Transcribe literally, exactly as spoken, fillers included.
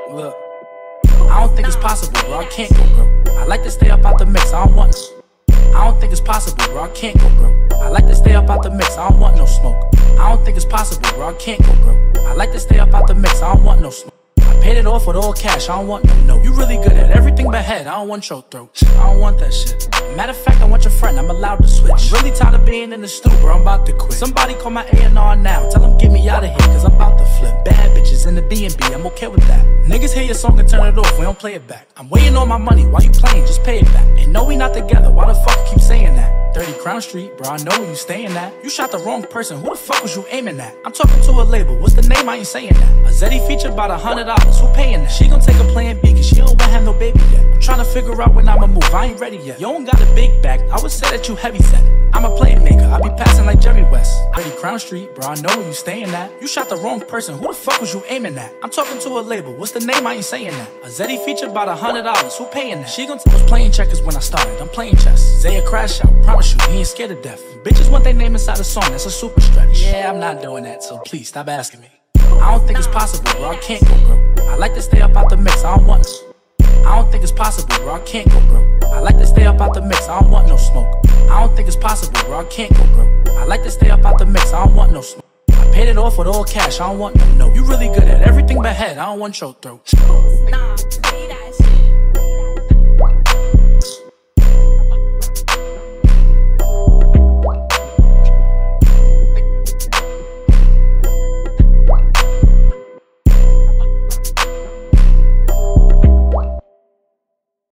Look, I don't think it's possible, bro. I can't go broke. I like to stay up out the mix. I don't want no. I don't think it's possible, bro. I can't go broke. I like to stay up out the mix. I don't want no smoke. I don't think it's possible, bro. I can't go broke. I like to stay up out the mix. I don't want no smoke. Paid it off with all cash, I don't want no note. You really good at everything but head, I don't want your throat. I don't want that shit. Matter of fact, I want your friend, I'm allowed to switch. I'm really tired of being in the stew, bro, I'm about to quit. Somebody call my A and R now, tell them get me out of here, cause I'm about to flip. Bad bitches in the B and B, I'm okay with that. Niggas hear your song and turn it off, we don't play it back. I'm waiting on my money, why you playing, just pay it back. And no, we not together, why the fuck you keep saying that? thirty Crown Street, bro, I know where you staying at. You shot the wrong person, who the fuck was you aiming at? I'm talking to a label, what's the name, I ain't saying that. A Zeddy feature about a hundred dollars, who paying that? She gon' take a plan B, cause she don't wanna have no baby yet. I'm tryna figure out when I'ma move, I ain't ready yet. You don't got a big bag, I would say that you heavy set. I'm a playmaker, I be passing like Jerry West. thirty Crown Street, bro, I know where you staying at. You shot the wrong person, who the fuck was you aiming at? I'm talking to a label, what's the name, I ain't saying that. A Zeddy feature about a hundred dollars, who paying that? She gon' t- was playing checkers when I started, I'm playing chess. Zaya crash out, promise you, he ain't scared of death. Bitches want their name inside a song, that's a super stretch. Yeah, I'm not doing that, so please stop asking me. I don't think it's possible, bro, I can't go broke. I like to stay up out the mix, I don't want no. I don't think it's possible, bro, I can't go broke. I like to stay up out the mix, I don't want no smoke. I don't think it's possible, bro, I can't go broke. I like to stay up out the mix, I don't want no smoke. I paid it off with all cash, I don't want no note. You really good at everything but head, I don't want your throat. Nah, say that shit.